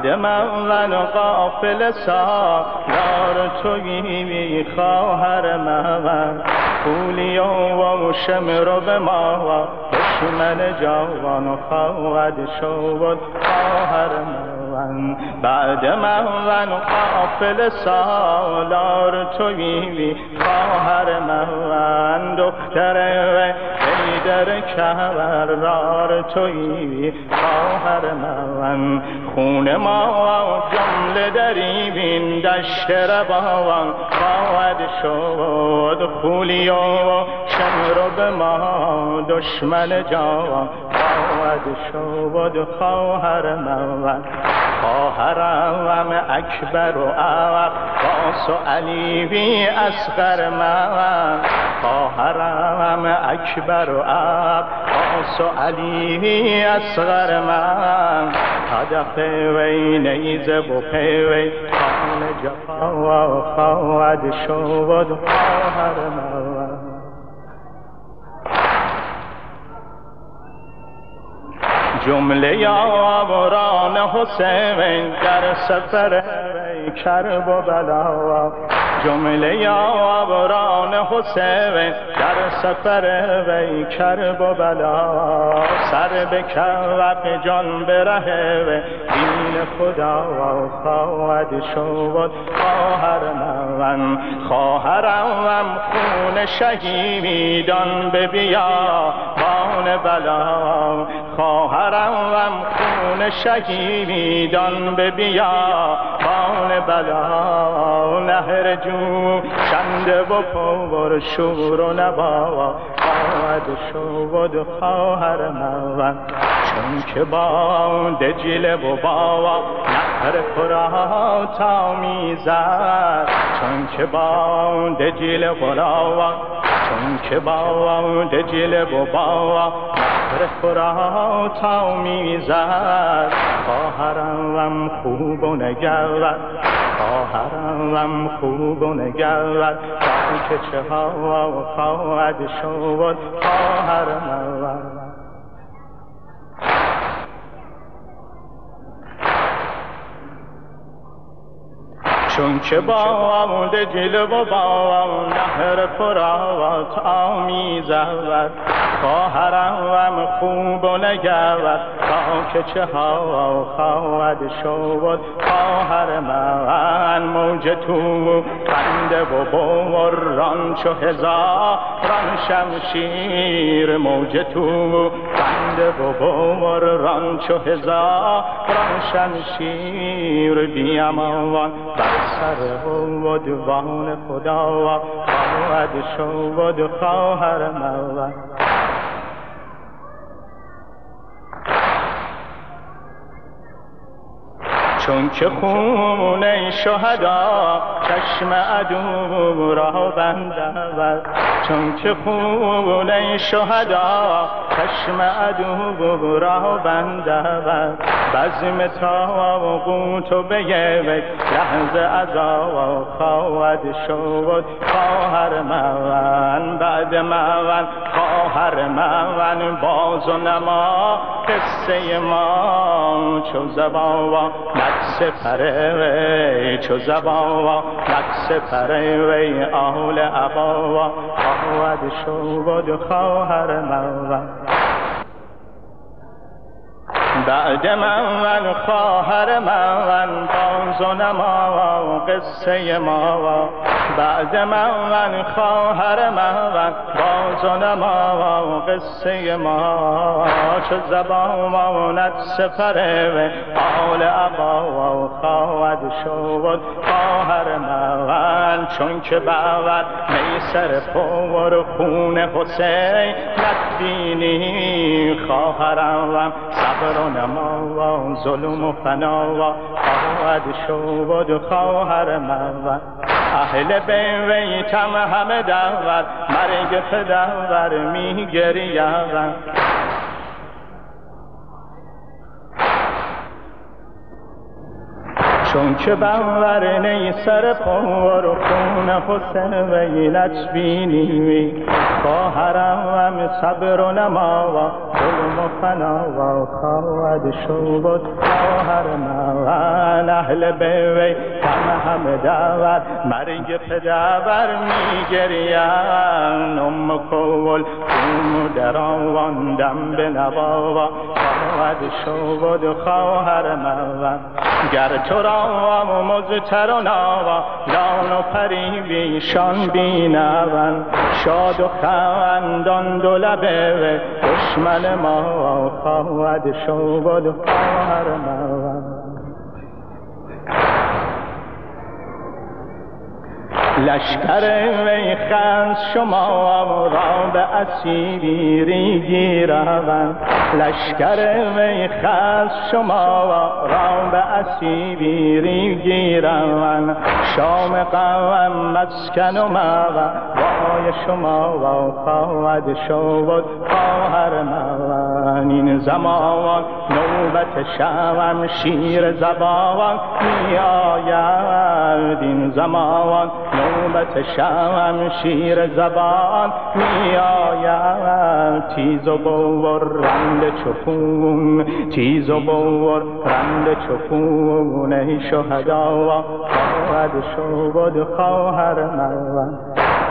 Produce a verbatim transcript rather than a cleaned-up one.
بعد من قافل سالار تویی خواهر من خولی و شمر به ما دشمن جوان خواهد شد خواهر من بعد من قافل سالار تویی خواهر من دختر حیدر کرار تویی خواهر من خون ما جمله دری بین دشت روان خواهد شد خولی و شمر به ما دشمن جوان خواهد شد خواهر من خواهرم اکبر و عباس و علی اصغر من خواهرم اکبر و عباس و علی اصغر من هدف وی نیزه و پیوی خان جفا خواهد شد خواهر من جمله یاوران حسین در سفر وی کرب و بلا جمله یاوران حسین در سفر وی کرب و بلا سر به کوف جان بره و دین خدا خواهد شد خواهر من خواهرم خون شهیدان به بیابان بلا خواهرم خون شهیدان به بیابان بلا نهر جو شنده و پر شور و نوا خواهد شد خواهر من چون که با دجله و با نهر فرات آمیزد چون که با دجله و چون که با دجله و با نهر فرات آمیزد خواهرم خوب و نگرد خواهرم خوب و نگرد تا که چه ها خواهد شد خواهر من چون که با دجله و با نهر فرات آمیزد خواهرم خوب و نگرد تا که چه ها خواهد شد خواهر من موج تو خنده و بران چو هزاران شمشیر موج تو خنده و بران چو هزاران شمشیر بیامان بر سر و دوان خدا خواهد شد خواهر من چون که خون شهدا چشم عدو را بندد چون که خون شهدا چشم عدو را بندد بزم طاغوت و به یک لحظه عذاب خواهد شد خواهر من بعد من خواهر من باز و نما قصه ما چو زبان نقص پره چو زبان نقص پره وی آل عبا خواهد شد خواهر من بعد من خواهر من باز و نما قصه ما بعد من خواهر من باز و نما قصه ما چو زبان سفره و آل عبا خواهد شد خواهر من چون که باور میسر پر خون حسین نبینی خواهرم صبر و نما ظلم و فنا خواهد شد خواهر من اهل بیتم همه دور مرگ پدر می گریم چون که باور نی سر پر و خون حسین ویلت بینی خواهرم صبر و نما ظلم و فنا خواهد شد خواهر من اهل بیوی کم همه دور مرگ پدر میگریم ام کول کوم در آواندم به نوا خواهد شد خواهر من گر تو را مزتر و ناوا لان و پری بیشان بینون شاد و خندان دو لبه دشمن ما خواهد شد خواهر من لشکر وی خز شما را به اسیری گیرند لشکر وی خز شما را به اسیری گیرند شام قوم مسکن و موا وای شما و خواهد شد خواهر من این زمان نوبت شوم شیر زبان می آید این زمان نوبت شوم شیر زبان می آید تیز و بورند چخون تیز و بورند چخون ای شهدا خواهد شد خواهر من